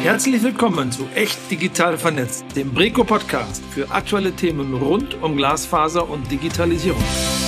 Herzlich willkommen zu Echt Digital Vernetzt, dem Breco-Podcast für aktuelle Themen rund um Glasfaser und Digitalisierung.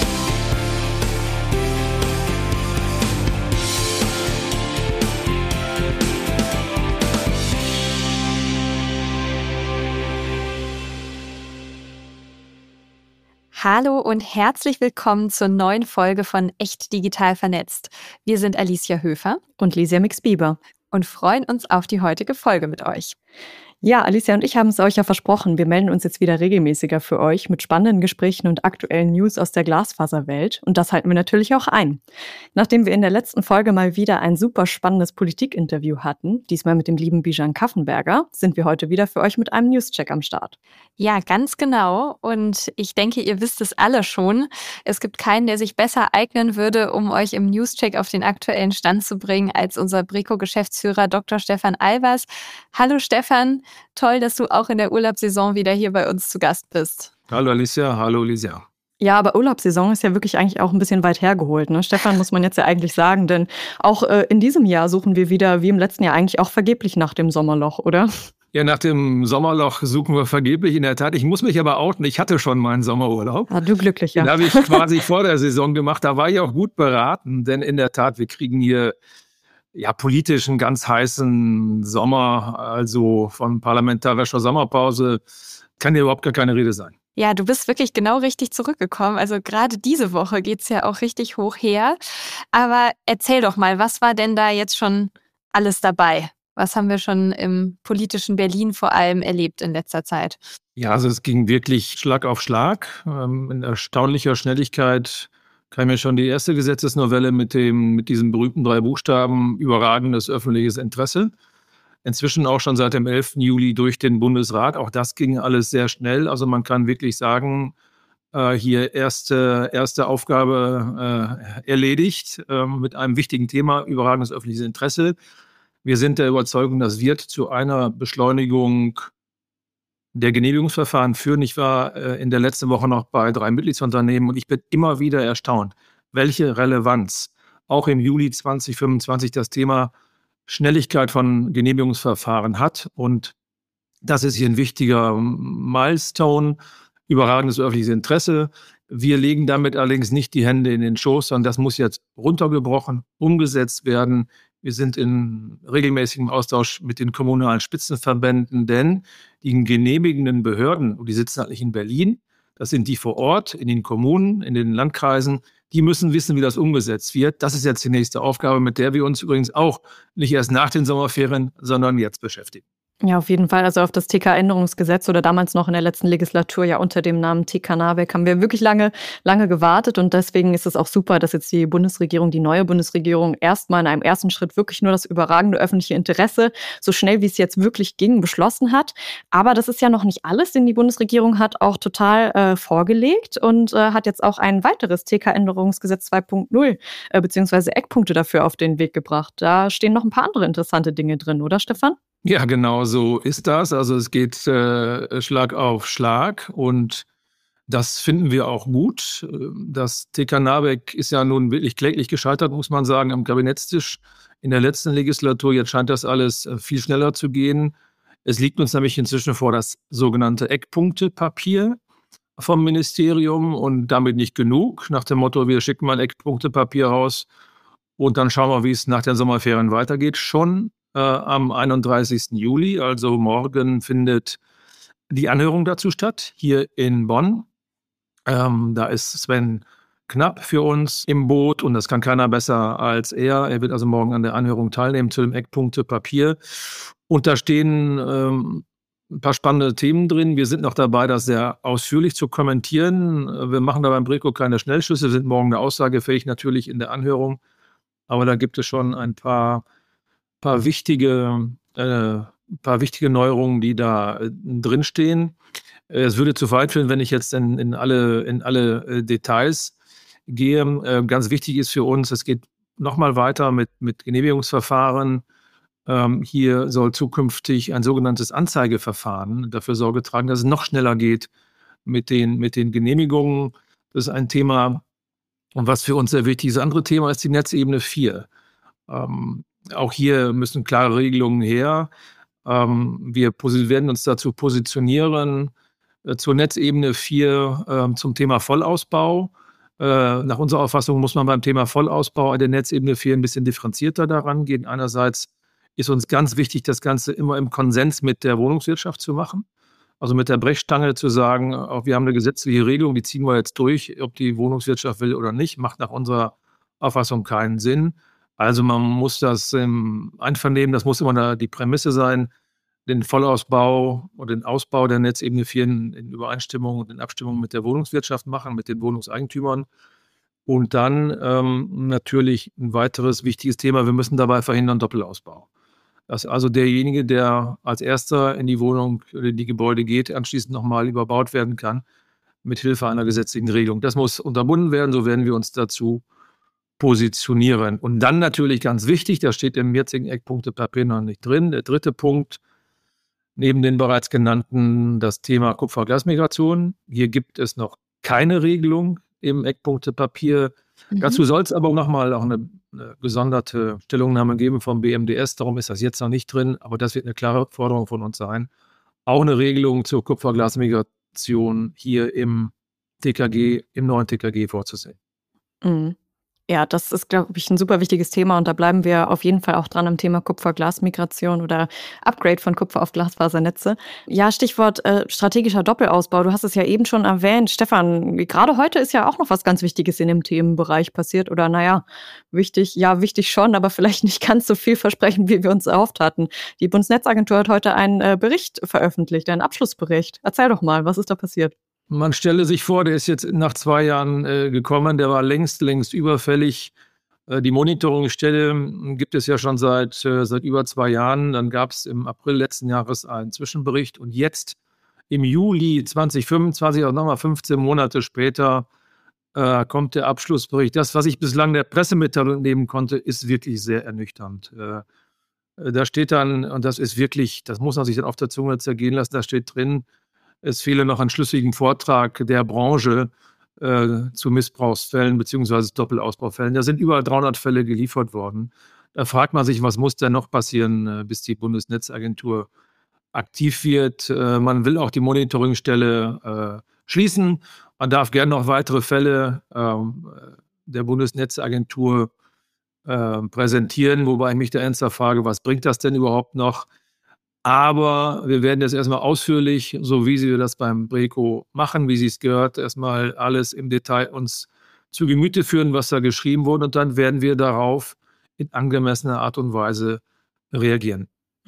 Hallo und herzlich willkommen zur neuen Folge von Echt Digital Vernetzt. Wir sind Alicia Höfer und Lisa Mix-Bieber und freuen uns auf die heutige Folge mit euch. Ja, Alicia und ich haben es euch ja versprochen. Wir melden uns jetzt wieder regelmäßiger für euch mit spannenden Gesprächen und aktuellen News aus der Glasfaserwelt. Und das halten wir natürlich auch ein. Nachdem wir in der letzten Folge mal wieder ein super spannendes Politikinterview hatten, diesmal mit dem lieben Bijan Kaffenberger, sind wir heute wieder für euch mit einem Newscheck am Start. Ja, ganz genau. Und ich denke, ihr wisst es alle schon. Es gibt keinen, der sich besser eignen würde, um euch im Newscheck auf den aktuellen Stand zu bringen, als unser Breco-Geschäftsführer Dr. Stefan Albers. Hallo Stefan. Toll, dass du auch in der Urlaubssaison wieder hier bei uns zu Gast bist. Hallo Alicia, hallo Lisa. Ja, aber Urlaubssaison ist ja wirklich eigentlich auch ein bisschen weit hergeholt, ne? Stefan, muss man jetzt ja eigentlich sagen, denn auch in diesem Jahr suchen wir wieder, wie im letzten Jahr eigentlich auch vergeblich nach dem Sommerloch, oder? Ja, nach dem Sommerloch suchen wir vergeblich, in der Tat. Ich muss mich aber outen, ich hatte schon meinen Sommerurlaub. Ah, du glücklich, ja. Den habe ich quasi vor der Saison gemacht, da war ich auch gut beraten, denn in der Tat, wir kriegen hier politisch einen ganz heißen Sommer, also von parlamentarischer Sommerpause kann hier überhaupt gar keine Rede sein. Ja, du bist wirklich genau richtig zurückgekommen. Also gerade diese Woche geht's ja auch richtig hoch her. Aber erzähl doch mal, was war denn da jetzt schon alles dabei? Was haben wir schon im politischen Berlin vor allem erlebt in letzter Zeit? Ja, also es ging wirklich Schlag auf Schlag. In erstaunlicher Schnelligkeit kam ja schon die erste Gesetzesnovelle mit diesen berühmten 3 Buchstaben, überragendes öffentliches Interesse. Inzwischen auch schon seit dem 11. Juli durch den Bundesrat. Auch das ging alles sehr schnell. Also man kann wirklich sagen, hier erste Aufgabe erledigt mit einem wichtigen Thema, überragendes öffentliches Interesse. Wir sind der Überzeugung, das wird zu einer Beschleunigung der Genehmigungsverfahren führen. Ich war in der letzten Woche noch bei 3 Mitgliedsunternehmen und ich bin immer wieder erstaunt, welche Relevanz auch im Juli 2025 das Thema Schnelligkeit von Genehmigungsverfahren hat. Und das ist hier ein wichtiger Milestone, überragendes öffentliches Interesse. Wir legen damit allerdings nicht die Hände in den Schoß, sondern das muss jetzt runtergebrochen, umgesetzt werden. Wir sind in regelmäßigem Austausch mit den kommunalen Spitzenverbänden, denn die genehmigenden Behörden, und die sitzen halt nicht in Berlin, das sind die vor Ort, in den Kommunen, in den Landkreisen, die müssen wissen, wie das umgesetzt wird. Das ist jetzt die nächste Aufgabe, mit der wir uns übrigens auch nicht erst nach den Sommerferien, sondern jetzt beschäftigen. Ja, auf jeden Fall. Also auf das TK-Änderungsgesetz oder damals noch in der letzten Legislatur ja unter dem Namen TK-Nabeck haben wir wirklich lange gewartet und deswegen ist es auch super, dass jetzt die Bundesregierung, die neue Bundesregierung erstmal in einem ersten Schritt wirklich nur das überragende öffentliche Interesse so schnell wie es jetzt wirklich ging beschlossen hat. Aber das ist ja noch nicht alles, denn die Bundesregierung hat auch total vorgelegt und hat jetzt auch ein weiteres TK-Änderungsgesetz 2.0 beziehungsweise Eckpunkte dafür auf den Weg gebracht. Da stehen noch ein paar andere interessante Dinge drin, oder Stefan? Ja, genau so ist das. Also es geht Schlag auf Schlag und das finden wir auch gut. Das TK-Nabeck ist ja nun wirklich kläglich gescheitert, muss man sagen, am Kabinettstisch in der letzten Legislatur. Jetzt scheint das alles viel schneller zu gehen. Es liegt uns nämlich inzwischen vor das sogenannte Eckpunktepapier vom Ministerium und damit nicht genug. Nach dem Motto, wir schicken mal ein Eckpunktepapier raus und dann schauen wir, wie es nach den Sommerferien weitergeht. Schon am 31. Juli, also morgen, findet die Anhörung dazu statt, hier in Bonn. Da ist Sven Knapp für uns im Boot und das kann keiner besser als er. Er wird also morgen an der Anhörung teilnehmen zu dem Eckpunktepapier. Und da stehen ein paar spannende Themen drin. Wir sind noch dabei, das sehr ausführlich zu kommentieren. Wir machen da beim Breco keine Schnellschüsse, sind morgen aussagefähig natürlich in der Anhörung. Aber da gibt es schon ein paar wichtige Neuerungen, die da drinstehen. Es würde zu weit führen, wenn ich jetzt in alle Details gehe. Ganz wichtig ist für uns, es geht nochmal weiter mit Genehmigungsverfahren. Hier soll zukünftig ein sogenanntes Anzeigeverfahren dafür Sorge tragen, dass es noch schneller geht mit den Genehmigungen. Das ist ein Thema, was für uns sehr wichtig ist. Das andere Thema ist die Netzebene 4. Auch hier müssen klare Regelungen her. Wir werden uns dazu positionieren zur Netzebene 4 zum Thema Vollausbau. Nach unserer Auffassung muss man beim Thema Vollausbau an der Netzebene 4 ein bisschen differenzierter daran gehen. Einerseits ist uns ganz wichtig, das Ganze immer im Konsens mit der Wohnungswirtschaft zu machen. Also mit der Brechstange zu sagen, auch wir haben eine gesetzliche Regelung, die ziehen wir jetzt durch, ob die Wohnungswirtschaft will oder nicht, macht nach unserer Auffassung keinen Sinn. Also man muss das im Einvernehmen, das muss immer die Prämisse sein, den Vollausbau und den Ausbau der Netzebene 4 in Übereinstimmung und in Abstimmung mit der Wohnungswirtschaft machen, mit den Wohnungseigentümern. Und dann natürlich ein weiteres wichtiges Thema, wir müssen dabei verhindern Doppelausbau. Dass also derjenige, der als erster in die Wohnung oder in die Gebäude geht, anschließend nochmal überbaut werden kann, mit Hilfe einer gesetzlichen Regelung. Das muss unterbunden werden, so werden wir uns dazu positionieren. Und dann natürlich ganz wichtig, das steht im jetzigen Eckpunktepapier noch nicht drin, der dritte Punkt, neben den bereits genannten, das Thema Kupfer-Glas-Migration. Hier gibt es noch keine Regelung im Eckpunktepapier. Dazu soll es aber nochmal auch eine gesonderte Stellungnahme geben vom BMDS. Darum ist das jetzt noch nicht drin, aber das wird eine klare Forderung von uns sein. Auch eine Regelung zur Kupfer-Glas-Migration hier im TKG, im neuen TKG vorzusehen. Mhm. Ja, das ist, glaube ich, ein super wichtiges Thema und da bleiben wir auf jeden Fall auch dran am Thema Kupfer-Glas-Migration oder Upgrade von Kupfer auf Glasfasernetze. Ja, Stichwort strategischer Doppelausbau. Du hast es ja eben schon erwähnt. Stefan, gerade heute ist ja auch noch was ganz Wichtiges in dem Themenbereich passiert oder wichtig schon, aber vielleicht nicht ganz so vielversprechend, wie wir uns erhofft hatten. Die Bundesnetzagentur hat heute einen Bericht veröffentlicht, einen Abschlussbericht. Erzähl doch mal, was ist da passiert? Man stelle sich vor, der ist jetzt nach 2 Jahren gekommen, der war längst überfällig. Die Monitoringstelle gibt es ja schon seit über 2 Jahren. Dann gab es im April letzten Jahres einen Zwischenbericht und jetzt im Juli 2025, also nochmal 15 Monate später, kommt der Abschlussbericht. Das, was ich bislang der Pressemitteilung nehmen konnte, ist wirklich sehr ernüchternd. Da steht dann, und das ist wirklich, das muss man sich dann auf der Zunge zergehen lassen, da steht drin, es fehle noch ein schlüssigen Vortrag der Branche zu Missbrauchsfällen bzw. Doppelausbaufällen. Da sind über 300 Fälle geliefert worden. Da fragt man sich, was muss denn noch passieren, bis die Bundesnetzagentur aktiv wird. Man will auch die Monitoringstelle schließen. Man darf gerne noch weitere Fälle der Bundesnetzagentur präsentieren, wobei ich mich da ernsthaft frage, was bringt das denn überhaupt noch? Aber wir werden jetzt erstmal ausführlich, so wie wir das beim BREKO machen, wie Sie es gehört, erstmal alles im Detail uns zu Gemüte führen, was da geschrieben wurde. Und dann werden wir darauf in angemessener Art und Weise reagieren.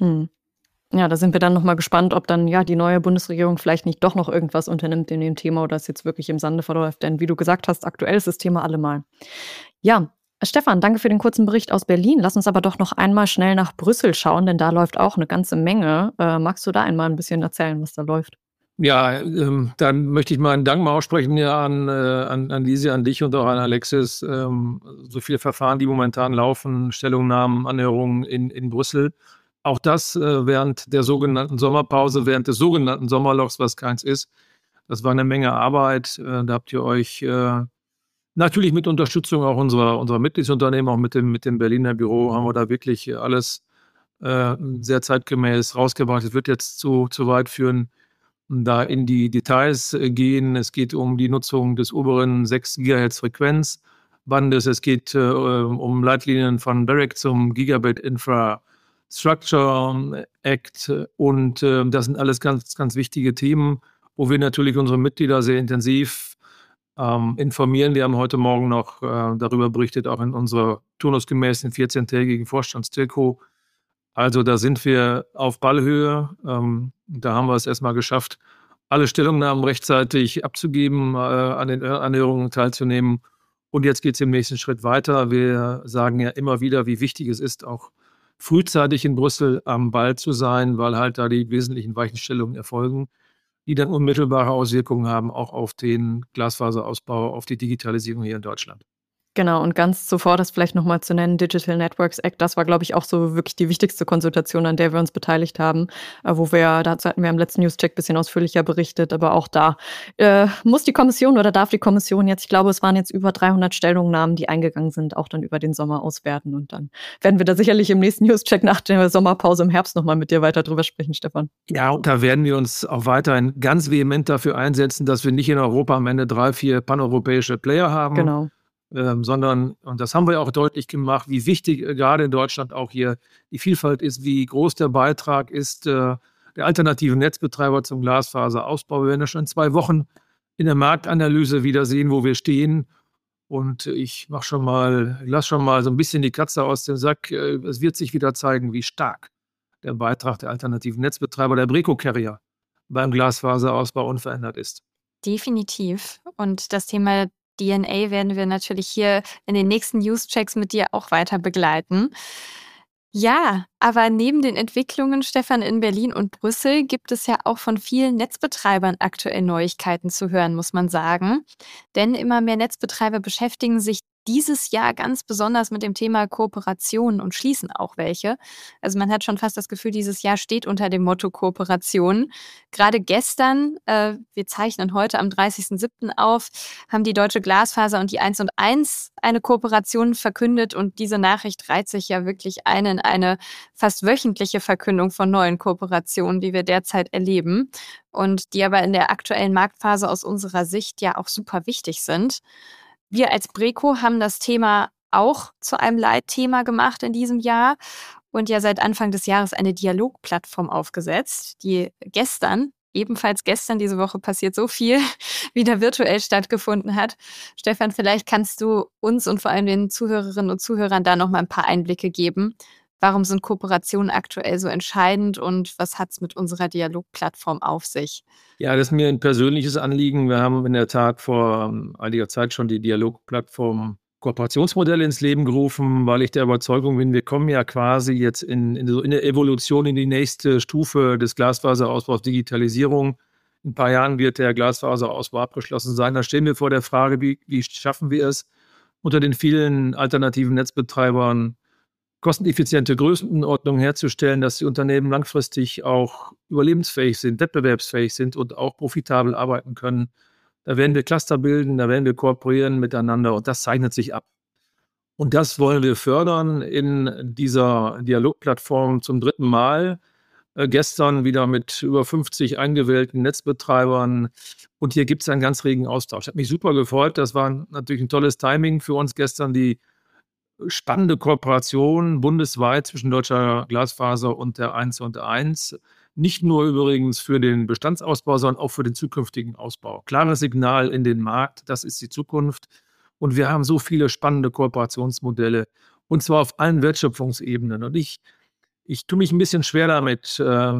Ja, da sind wir dann nochmal gespannt, ob dann die neue Bundesregierung vielleicht nicht doch noch irgendwas unternimmt in dem Thema oder es jetzt wirklich im Sande verläuft. Denn wie du gesagt hast, aktuell ist das Thema allemal. Ja, Stefan, danke für den kurzen Bericht aus Berlin. Lass uns aber doch noch einmal schnell nach Brüssel schauen, denn da läuft auch eine ganze Menge. Magst du da einmal ein bisschen erzählen, was da läuft? Ja, dann möchte ich mal einen Dank mal aussprechen an Lise, an dich und auch an Alexis. So viele Verfahren, die momentan laufen, Stellungnahmen, Anhörungen in Brüssel. Auch das während der sogenannten Sommerpause, während des sogenannten Sommerlochs, was keins ist. Das war eine Menge Arbeit. Da habt ihr euch natürlich mit Unterstützung auch unserer Mitgliedsunternehmen, auch mit dem Berliner Büro, haben wir da wirklich alles sehr zeitgemäß rausgebracht. Es wird jetzt zu weit führen, da in die Details gehen. Es geht um die Nutzung des oberen 6 GHz Frequenzbandes. Es geht um Leitlinien von BEREC zum Gigabit Infrastructure Act. Und das sind alles ganz, ganz wichtige Themen, wo wir natürlich unsere Mitglieder sehr intensiv informieren. Wir haben heute Morgen noch darüber berichtet, auch in unserer turnusgemäßen 14-tägigen Vorstandstilko. Also da sind wir auf Ballhöhe. Da haben wir es erstmal geschafft, alle Stellungnahmen rechtzeitig abzugeben, an den Anhörungen teilzunehmen. Und jetzt geht es im nächsten Schritt weiter. Wir sagen ja immer wieder, wie wichtig es ist, auch frühzeitig in Brüssel am Ball zu sein, weil halt da die wesentlichen Weichenstellungen erfolgen, die dann unmittelbare Auswirkungen haben, auch auf den Glasfaserausbau, auf die Digitalisierung hier in Deutschland. Genau, und ganz zuvor das vielleicht nochmal zu nennen, Digital Networks Act, das war, glaube ich, auch so wirklich die wichtigste Konsultation, an der wir uns beteiligt haben, dazu hatten wir im letzten Newscheck ein bisschen ausführlicher berichtet, aber auch da muss die Kommission oder darf die Kommission jetzt, ich glaube, es waren jetzt über 300 Stellungnahmen, die eingegangen sind, auch dann über den Sommer auswerten, und dann werden wir da sicherlich im nächsten Newscheck nach der Sommerpause im Herbst nochmal mit dir weiter drüber sprechen, Stefan. Ja, und da werden wir uns auch weiterhin ganz vehement dafür einsetzen, dass wir nicht in Europa am Ende 3, 4 paneuropäische Player haben. Genau. Sondern, und das haben wir auch deutlich gemacht, wie wichtig gerade in Deutschland auch hier die Vielfalt ist, wie groß der Beitrag ist der alternativen Netzbetreiber zum Glasfaserausbau. Wir werden ja schon in 2 Wochen in der Marktanalyse wieder sehen, wo wir stehen. Und ich lasse schon mal so ein bisschen die Katze aus dem Sack. Es wird sich wieder zeigen, wie stark der Beitrag der alternativen Netzbetreiber, der Breco-Carrier, beim Glasfaserausbau unverändert ist. Definitiv. Und das Thema DNA werden wir natürlich hier in den nächsten Newschecks mit dir auch weiter begleiten. Ja, aber neben den Entwicklungen, Stefan, in Berlin und Brüssel gibt es ja auch von vielen Netzbetreibern aktuell Neuigkeiten zu hören, muss man sagen. Denn immer mehr Netzbetreiber beschäftigen sich dieses Jahr ganz besonders mit dem Thema Kooperation und schließen auch welche. Also man hat schon fast das Gefühl, dieses Jahr steht unter dem Motto Kooperation. Gerade gestern, wir zeichnen heute am 30.07. auf, haben die Deutsche Glasfaser und die 1&1 eine Kooperation verkündet, und diese Nachricht reiht sich ja wirklich ein in eine fast wöchentliche Verkündung von neuen Kooperationen, die wir derzeit erleben und die aber in der aktuellen Marktphase aus unserer Sicht ja auch super wichtig sind. Wir als Breco haben das Thema auch zu einem Leitthema gemacht in diesem Jahr und ja seit Anfang des Jahres eine Dialogplattform aufgesetzt, die ebenfalls gestern, diese Woche passiert so viel, wieder virtuell stattgefunden hat. Stefan, vielleicht kannst du uns und vor allem den Zuhörerinnen und Zuhörern da noch mal ein paar Einblicke geben. Warum sind Kooperationen aktuell so entscheidend und was hat es mit unserer Dialogplattform auf sich? Ja, das ist mir ein persönliches Anliegen. Wir haben in der Tat vor einiger Zeit schon die Dialogplattform Kooperationsmodelle ins Leben gerufen, weil ich der Überzeugung bin, wir kommen ja quasi jetzt in der Evolution in die nächste Stufe des Glasfaserausbaus, Digitalisierung. In ein paar Jahren wird der Glasfaserausbau abgeschlossen sein. Da stehen wir vor der Frage, wie schaffen wir es, unter den vielen alternativen Netzbetreibern kosteneffiziente Größenordnung herzustellen, dass die Unternehmen langfristig auch überlebensfähig sind, wettbewerbsfähig sind und auch profitabel arbeiten können. Da werden wir Cluster bilden, da werden wir kooperieren miteinander, und das zeichnet sich ab. Und das wollen wir fördern in dieser Dialogplattform zum 3. Mal. Gestern wieder mit über 50 eingewählten Netzbetreibern. Und hier gibt es einen ganz regen Austausch. Hat mich super gefreut. Das war natürlich ein tolles Timing für uns gestern, die spannende Kooperation bundesweit zwischen Deutscher Glasfaser und der 1&1. Nicht nur übrigens für den Bestandsausbau, sondern auch für den zukünftigen Ausbau. Klares Signal in den Markt, das ist die Zukunft. Und wir haben so viele spannende Kooperationsmodelle, und zwar auf allen Wertschöpfungsebenen. Und ich tue mich ein bisschen schwer damit,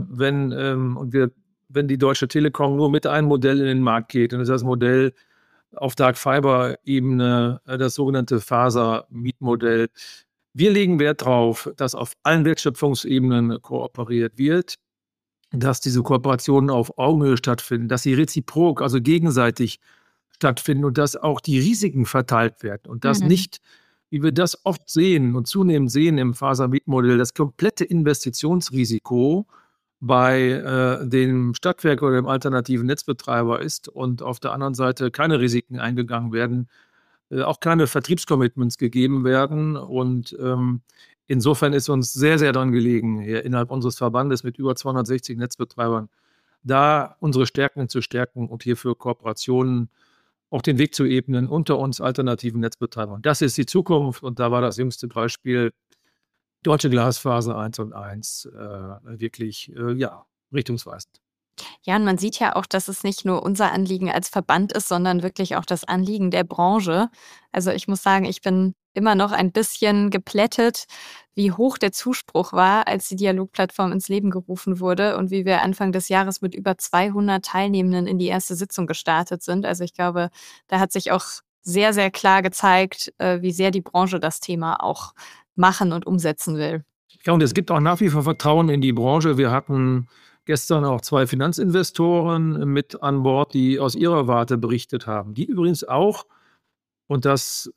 wenn die Deutsche Telekom nur mit einem Modell in den Markt geht. Und das ist das Modell auf Dark Fiber-Ebene, das sogenannte Faser-Mietmodell. Wir legen Wert darauf, dass auf allen Wertschöpfungsebenen kooperiert wird, dass diese Kooperationen auf Augenhöhe stattfinden, dass sie reziprok, also gegenseitig stattfinden, und dass auch die Risiken verteilt werden und dass nicht, wie wir das oft sehen und zunehmend sehen im Faser-Mietmodell, das komplette Investitionsrisiko bei dem Stadtwerk oder dem alternativen Netzbetreiber ist und auf der anderen Seite keine Risiken eingegangen werden, auch keine Vertriebscommitments gegeben werden. Und insofern ist uns sehr, sehr daran gelegen, hier innerhalb unseres Verbandes mit über 260 Netzbetreibern, da unsere Stärken zu stärken und hierfür Kooperationen auch den Weg zu ebnen unter uns alternativen Netzbetreibern. Das ist die Zukunft, und da war das jüngste Beispiel Deutsche Glasfaser 1&1 wirklich richtungsweisend. Ja, und man sieht ja auch, dass es nicht nur unser Anliegen als Verband ist, sondern wirklich auch das Anliegen der Branche. Also ich muss sagen, ich bin immer noch ein bisschen geplättet, wie hoch der Zuspruch war, als die Dialogplattform ins Leben gerufen wurde und wie wir Anfang des Jahres mit über 200 Teilnehmenden in die erste Sitzung gestartet sind. Also ich glaube, da hat sich auch sehr, sehr klar gezeigt, wie sehr die Branche das Thema auch machen und umsetzen will. Ja, und es gibt auch nach wie vor Vertrauen in die Branche. Wir hatten gestern auch 2 Finanzinvestoren mit an Bord, die aus ihrer Warte berichtet haben. Die übrigens auch, und das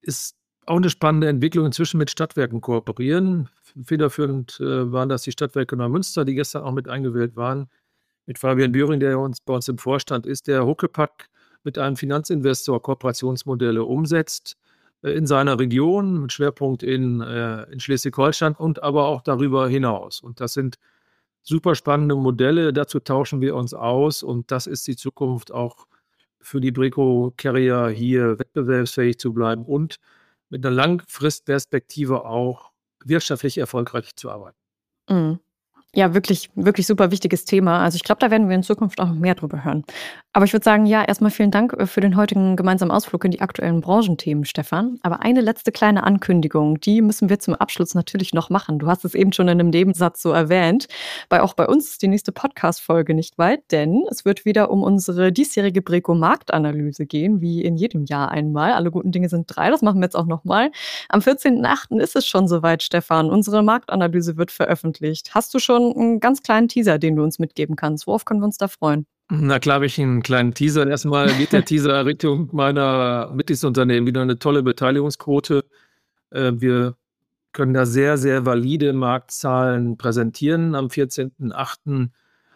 ist auch eine spannende Entwicklung, inzwischen mit Stadtwerken kooperieren. Federführend waren das die Stadtwerke Neumünster, die gestern auch mit eingewählt waren, mit Fabian Bühring, der bei uns im Vorstand ist, der Huckepack mit einem Finanzinvestor Kooperationsmodelle umsetzt in seiner Region, mit Schwerpunkt in Schleswig-Holstein und aber auch darüber hinaus. Und das sind super spannende Modelle, dazu tauschen wir uns aus und das ist die Zukunft auch für die Brico Carrier hier wettbewerbsfähig zu bleiben und mit einer Langfristperspektive auch wirtschaftlich erfolgreich zu arbeiten. Mhm. Ja, wirklich, wirklich super wichtiges Thema. Also ich glaube, da werden wir in Zukunft auch noch mehr drüber hören. Aber ich würde sagen, ja, erstmal vielen Dank für den heutigen gemeinsamen Ausflug in die aktuellen Branchenthemen, Stefan. Aber eine letzte kleine Ankündigung, die müssen wir zum Abschluss natürlich noch machen. Du hast es eben schon in einem Nebensatz so erwähnt. Auch bei uns ist die nächste Podcast-Folge nicht weit, denn es wird wieder um unsere diesjährige Brico-Marktanalyse gehen, wie in jedem Jahr einmal. Alle guten Dinge sind 3, das machen wir jetzt auch nochmal. Am 14.08. ist es schon soweit, Stefan. Unsere Marktanalyse wird veröffentlicht. Hast du schon einen ganz kleinen Teaser, den du uns mitgeben kannst? Worauf können wir uns da freuen? Na klar, habe ich einen kleinen Teaser. Erstmal geht der Teaser Richtung meiner Mitgliedsunternehmen. Wieder eine tolle Beteiligungsquote. Wir können da sehr, sehr valide Marktzahlen präsentieren am 14.08.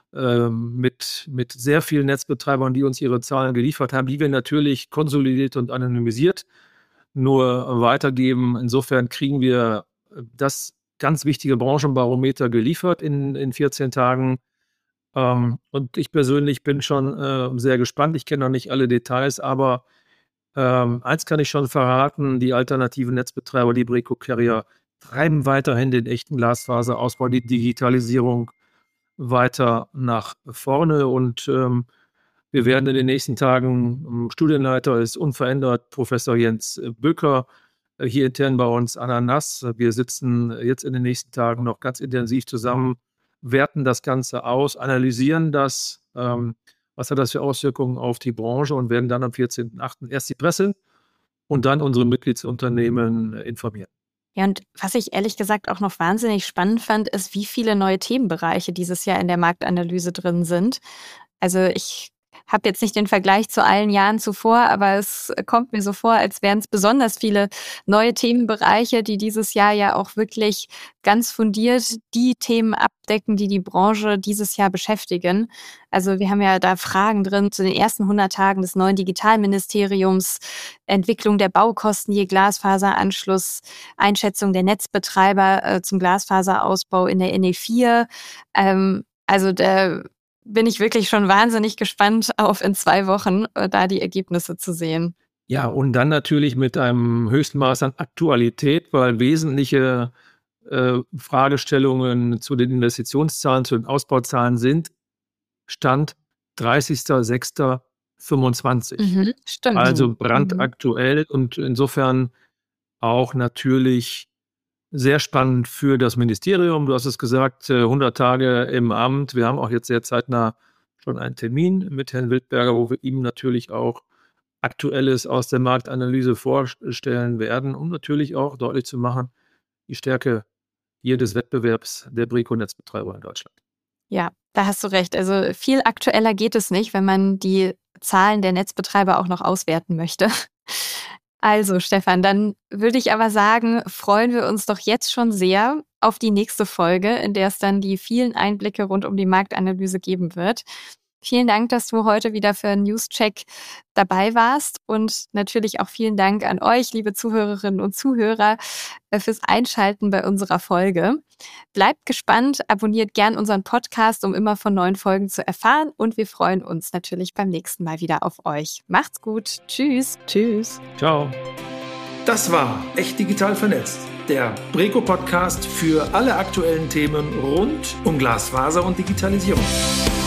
Mit sehr vielen Netzbetreibern, die uns ihre Zahlen geliefert haben, die wir natürlich konsolidiert und anonymisiert nur weitergeben. Insofern kriegen wir das ganz wichtige Branchenbarometer geliefert in 14 Tagen. Und ich persönlich bin schon sehr gespannt. Ich kenne noch nicht alle Details, aber eins kann ich schon verraten, die alternativen Netzbetreiber, die Brico Carrier, treiben weiterhin den echten Glasfaserausbau, die Digitalisierung weiter nach vorne und wir werden in den nächsten Tagen, Studienleiter ist unverändert, Professor Jens Böcker, hier intern bei uns Ananas. Wir sitzen jetzt in den nächsten Tagen noch ganz intensiv zusammen, werten das Ganze aus, analysieren das, was hat das für Auswirkungen auf die Branche und werden dann am 14.08. erst die Presse und dann unsere Mitgliedsunternehmen informieren. Ja, und was ich ehrlich gesagt auch noch wahnsinnig spannend fand, ist, wie viele neue Themenbereiche dieses Jahr in der Marktanalyse drin sind. Also ich habe jetzt nicht den Vergleich zu allen Jahren zuvor, aber es kommt mir so vor, als wären es besonders viele neue Themenbereiche, die dieses Jahr ja auch wirklich ganz fundiert die Themen abdecken, die die Branche dieses Jahr beschäftigen. Also wir haben ja da Fragen drin zu den ersten 100 Tagen des neuen Digitalministeriums, Entwicklung der Baukosten je Glasfaseranschluss, Einschätzung der Netzbetreiber zum Glasfaserausbau in der NE4. Also da bin ich wirklich schon wahnsinnig gespannt auf in 2 Wochen, da die Ergebnisse zu sehen. Ja, und dann natürlich mit einem höchsten Maß an Aktualität, weil wesentliche Fragestellungen zu den Investitionszahlen, zu den Ausbauzahlen sind Stand 30.06.25. Stimmt. Also brandaktuell und insofern auch natürlich sehr spannend für das Ministerium. Du hast es gesagt, 100 Tage im Amt. Wir haben auch jetzt sehr zeitnah schon einen Termin mit Herrn Wildberger, wo wir ihm natürlich auch Aktuelles aus der Marktanalyse vorstellen werden, um natürlich auch deutlich zu machen, die Stärke jedes Wettbewerbs der Brico-Netzbetreiber in Deutschland. Ja, da hast du recht. Also viel aktueller geht es nicht, wenn man die Zahlen der Netzbetreiber auch noch auswerten möchte. Also Stefan, dann würde ich aber sagen, freuen wir uns doch jetzt schon sehr auf die nächste Folge, in der es dann die vielen Einblicke rund um die Marktanalyse geben wird. Vielen Dank, dass du heute wieder für Newscheck dabei warst und natürlich auch vielen Dank an euch, liebe Zuhörerinnen und Zuhörer, fürs Einschalten bei unserer Folge. Bleibt gespannt, abonniert gern unseren Podcast, um immer von neuen Folgen zu erfahren und wir freuen uns natürlich beim nächsten Mal wieder auf euch. Macht's gut. Tschüss. Tschüss. Ciao. Das war Echt Digital Vernetzt, der Brico-Podcast für alle aktuellen Themen rund um Glasfaser und Digitalisierung.